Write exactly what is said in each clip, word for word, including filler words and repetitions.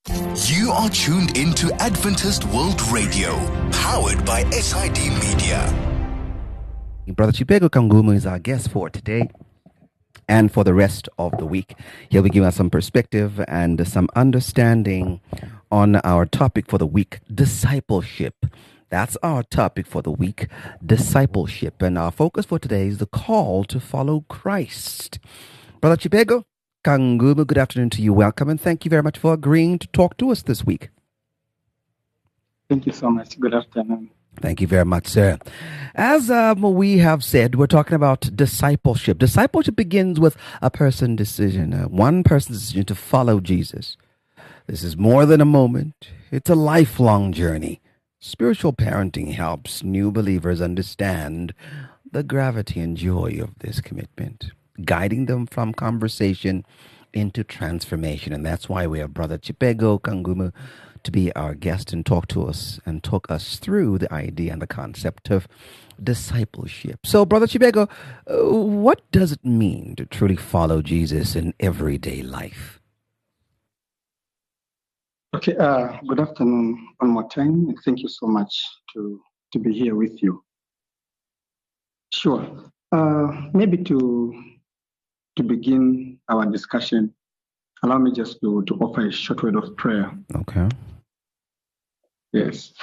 You are tuned into Adventist World Radio, powered by S I D Media. Brother Chibego Kangumu is our guest for today and for the rest of the week. He'll be giving us some perspective and some understanding on our topic for the week, discipleship. That's our topic for the week, discipleship. And our focus for today is the call to follow Christ. Brother Chibego Kangumu, good afternoon to you. Welcome, and thank you very much for agreeing to talk to us this week. Thank you so much. Good afternoon. Thank you very much, sir. As um, we have said, we're talking about discipleship. Discipleship begins with a person's decision, uh, one person's decision to follow Jesus. This is more than a moment. It's a lifelong journey. Spiritual parenting helps new believers understand the gravity and joy of this commitment, guiding them from conversation into transformation. And that's why we have Brother Chibego Kangumu to be our guest and talk to us and talk us through the idea and the concept of discipleship. So, Brother Chibego, uh, what does it mean to truly follow Jesus in everyday life? Okay, uh, good afternoon one more time, and thank you so much to, to be here with you. Sure. Uh, maybe to To begin our discussion, allow me just to, to offer a short word of prayer. Okay. Yes.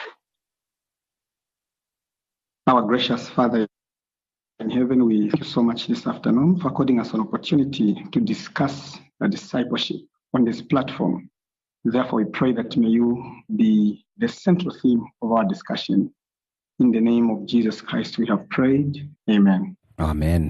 Our gracious Father in heaven, we thank you so much this afternoon for according us an opportunity to discuss the discipleship on this platform. Therefore, we pray that may you be the central theme of our discussion. In the name of Jesus Christ, we have prayed. Amen. Amen.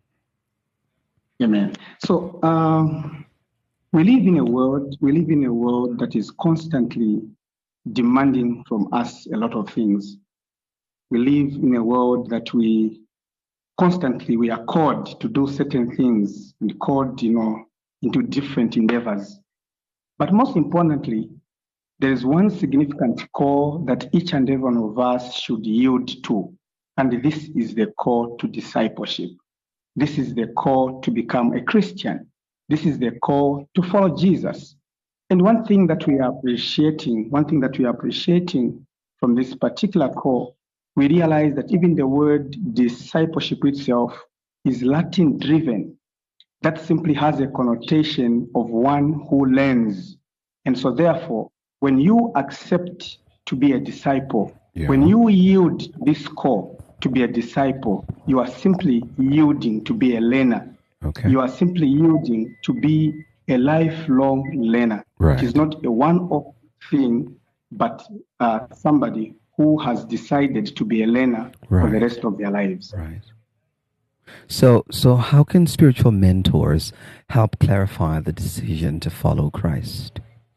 Amen. So um, we live in a world. We live in a world that is constantly demanding from us a lot of things. We live in a world that we constantly we are called to do certain things and called, you know, into different endeavors. But most importantly, there is one significant call that each and every one of us should yield to, and this is the call to discipleship. This is the call to become a Christian. This is the call to follow Jesus. And one thing that we are appreciating, one thing that we are appreciating from this particular call, we realize that even the word discipleship itself is Latin driven. That simply has a connotation of one who learns. And so therefore, when you accept to be a disciple, yeah. when you yield this call to be a disciple, you are simply yielding to be a learner. Okay. You are simply yielding to be a lifelong learner. Right. It is not a one-off thing, but uh, somebody who has decided to be a learner right. for the rest of their lives. Right. So, so how can spiritual mentors help clarify the decision to follow Christ?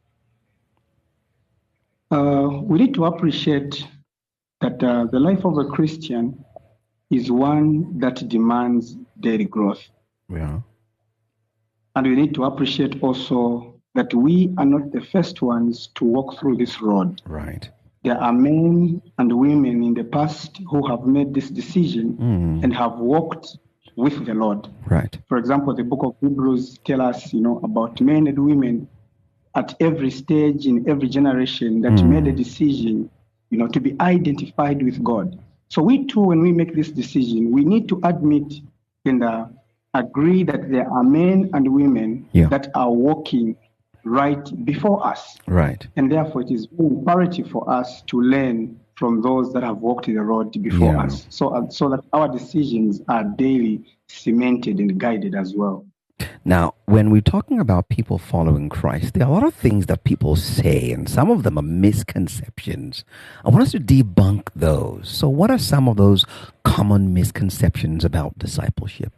Uh, we need to appreciate that uh, the life of a Christian is one that demands daily growth. Yeah. And we need to appreciate also that we are not the first ones to walk through this road. Right. There are men and women in the past who have made this decision mm. and have walked with the Lord. Right. For example, the book of Hebrews tells us, you know, about men and women at every stage in every generation that mm. made a decision, you know, to be identified with God. So we too, when we make this decision, we need to admit and uh, agree that there are men and women yeah. that are walking right before us. Right. And therefore, it is imperative for us to learn from those that have walked the road before yeah. us, so uh, so that our decisions are daily cemented and guided as well. Now, when we're talking about people following Christ, there are a lot of things that people say, and some of them are misconceptions. I want us to debunk those. So what are some of those common misconceptions about discipleship?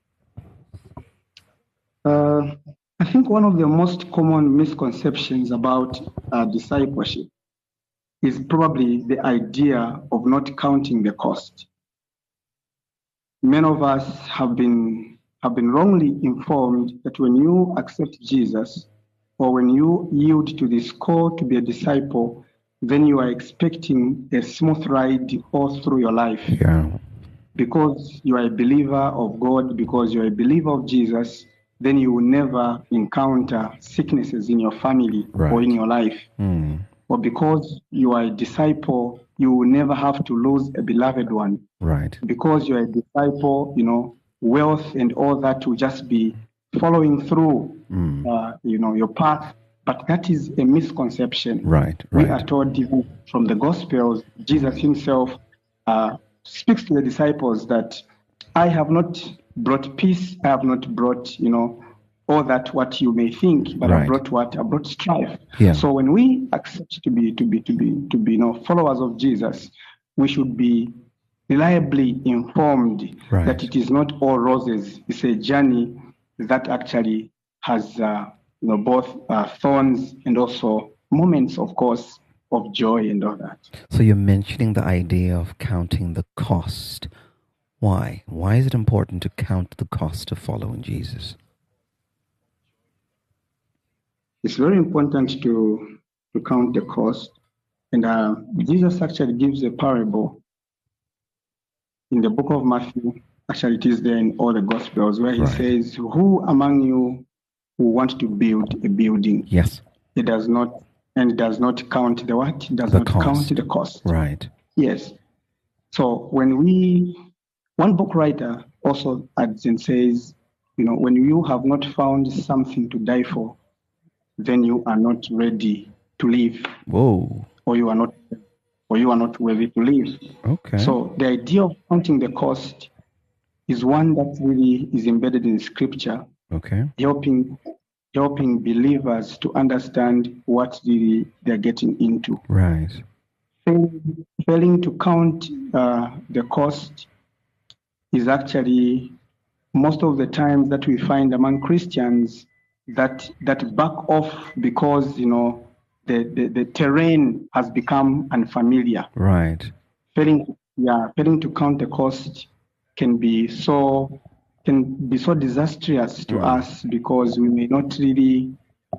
Uh, I think one of the most common misconceptions about uh, discipleship is probably the idea of not counting the cost. Many of us have been have been wrongly informed that when you accept Jesus or when you yield to this call to be a disciple, then you are expecting a smooth ride all through your life. Yeah. Because you are a believer of God, because you are a believer of Jesus, then you will never encounter sicknesses in your family Right. or in your life. Mm. Or because you are a disciple, you will never have to lose a beloved one. Right. Because you are a disciple, you know, wealth and all that will just be following through, Mm. uh, you know, your path. But that is a misconception. Right. We Right. are told even from the Gospels, Jesus himself uh, speaks to the disciples that I have not brought peace, I have not brought, you know, all that what you may think, but Right. I brought what? I brought strife. Yeah. So when we accept to be to be to be to be you know followers of Jesus, we should be reliably informed Right. that it is not all roses. It's a journey that actually has uh, you know both uh, thorns and also moments, of course, of joy and all that. So you're mentioning the idea of counting the cost. Why? Why is it important to count the cost of following Jesus? It's very important to to count the cost, and uh, Jesus actually gives a parable in the book of Matthew. Actually, it is there in all the Gospels where he Right. says, "Who among you who want to build a building, Yes. he does not and does not count the what? He does The not cost. count the cost." Right. Yes. So when we, one book writer also adds and says, you know, when you have not found something to die for, then you are not ready to live, Whoa. or you are not, or you are not worthy to live. Okay. So the idea of counting the cost is one that really is embedded in Scripture, Okay. helping helping believers to understand what really they're getting into. Right. Failing, failing to count uh, the cost is actually most of the times that we find among Christians that that back off because you know the, the, the terrain has become unfamiliar. Right. Failing, yeah, failing to count the cost can be so can be so disastrous to Mm. us because we may not really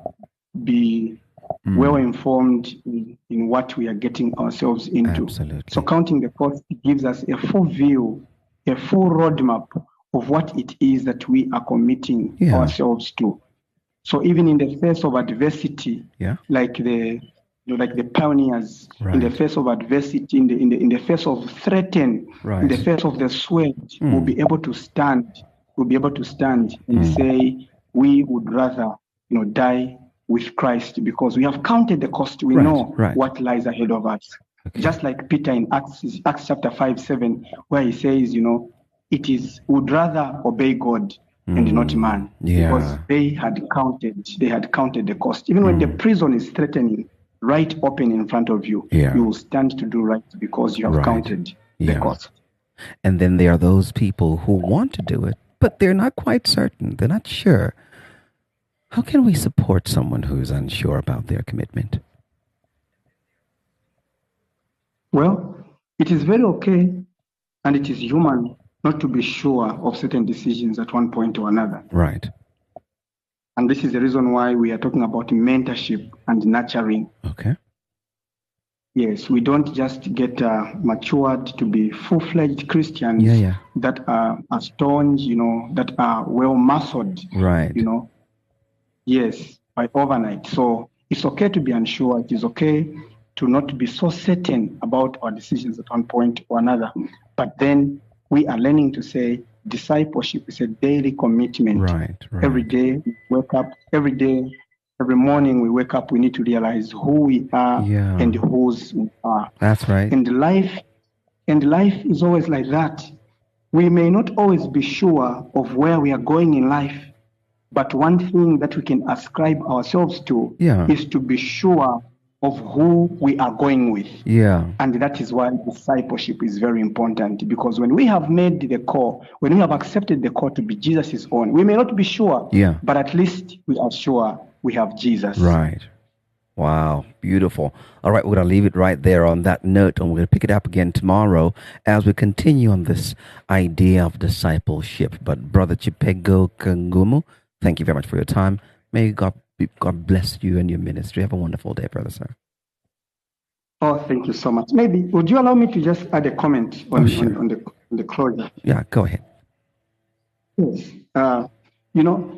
be Mm. well informed in, in what we are getting ourselves into. Absolutely. So counting the cost gives us a full view, a full roadmap of what it is that we are committing Yeah. ourselves to. So even in the face of adversity, Yeah. like the you know, like the pioneers, Right. in the face of adversity, in the in the in the face of threaten, Right. in the face of the sweat, Mm. we'll be able to stand. We'll be able to stand and Mm. say we would rather you know die with Christ because we have counted the cost. We Right, know right. what lies ahead of us. Okay. Just like Peter in Acts, Acts chapter five, seven, where he says, you know, it is would rather obey God and Mm, not man. yeah. Because they had counted, they had counted the cost. Even when the prison is threatening right open in front of you, Yeah. you will stand to do right because you have Right. counted Yeah. the cost. And then there are those people who want to do it, but they're not quite certain. They're not sure. How can we support someone who's unsure about their commitment? Well, it is very okay and it is human not to be sure of certain decisions at one point or another. Right. And this is the reason why we are talking about mentorship and nurturing. Okay. Yes, we don't just get uh, matured to be full-fledged Christians Yeah, yeah. that are, are staunch, you know, that are well-muscled, Right. you know. Yes, by overnight. So it's okay to be unsure. It is okay to not be so certain about our decisions at one point or another. But then we are learning to say discipleship is a daily commitment. Right. Right. Every day we wake up, every day, every morning we wake up, we need to realize who we are Yeah. and whose we are. That's right. And life, and life is always like that. We may not always be sure of where we are going in life, but one thing that we can ascribe ourselves to Yeah. is to be sure of who we are going with. Yeah. And that is why discipleship is very important, because when we have made the call, when we have accepted the call to be Jesus' own, we may not be sure, Yeah. but at least we are sure we have Jesus. Right. Wow. Beautiful. All right. We're going to leave it right there on that note, and we're going to pick it up again tomorrow as we continue on this idea of discipleship. But Brother Chipego Kangumu, thank you very much for your time. May God be, God bless you and your ministry. Have a wonderful day, brother, sir. Oh, thank you so much. Maybe, would you allow me to just add a comment on, Oh, sure. on, on, the, on the closure? Yeah, go ahead. Yes. Uh, you know,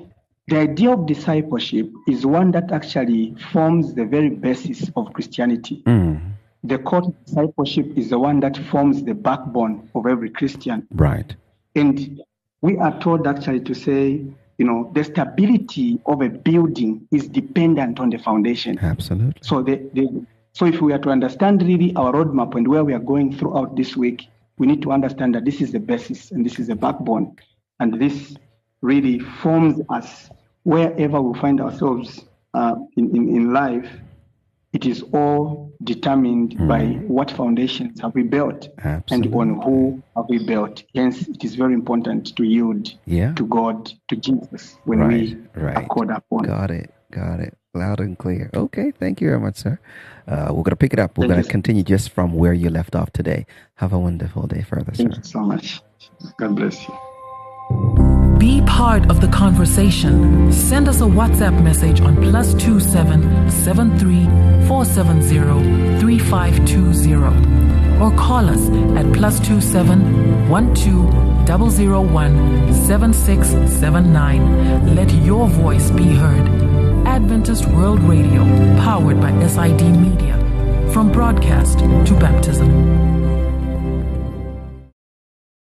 the idea of discipleship is one that actually forms the very basis of Christianity. Mm. The core of discipleship is the one that forms the backbone of every Christian. Right. And we are told actually to say, you know, the stability of a building is dependent on the foundation. Absolutely. So the, the so if we are to understand really our roadmap and where we are going throughout this week, we need to understand that this is the basis and this is the backbone. And this really forms us wherever we find ourselves uh, in, in, in life. It is all determined mm. by what foundations have we built. Absolutely. And on who have we built. Hence, it is very important to yield yeah. to God, to Jesus, when right. we right. are called upon. Got it. Got it. Loud and clear. Okay. Thank you very much, sir. Uh, we're going to pick it up. We're going to continue just from where you left off today. Have a wonderful day further, Thank sir. Thank you so much. God bless you. Be part of the conversation. Send us a WhatsApp message on plus two seven seven three four seven zero three five two zero or call us at plus two seven one two zero zero one seven six seven nine. Let your voice be heard. Adventist World Radio, powered by S I D Media. From broadcast to baptism.